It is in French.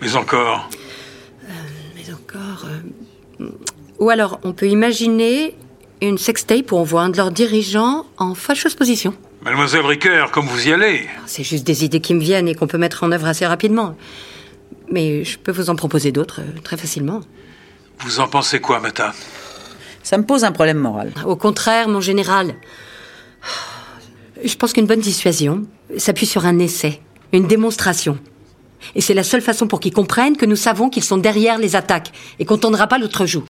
Mais encore... Ou alors, on peut imaginer une sextape où on voit un de leurs dirigeants en fâcheuse position. Mademoiselle Ricoeur, comme vous y allez? C'est juste des idées qui me viennent et qu'on peut mettre en œuvre assez rapidement. Mais je peux vous en proposer d'autres très facilement. Vous en pensez quoi, Mata? Ça me pose un problème moral. Au contraire, mon général. Je pense qu'une bonne dissuasion s'appuie sur un essai, une démonstration. Et c'est la seule façon pour qu'ils comprennent que nous savons qu'ils sont derrière les attaques et qu'on ne tendra pas l'autre joue.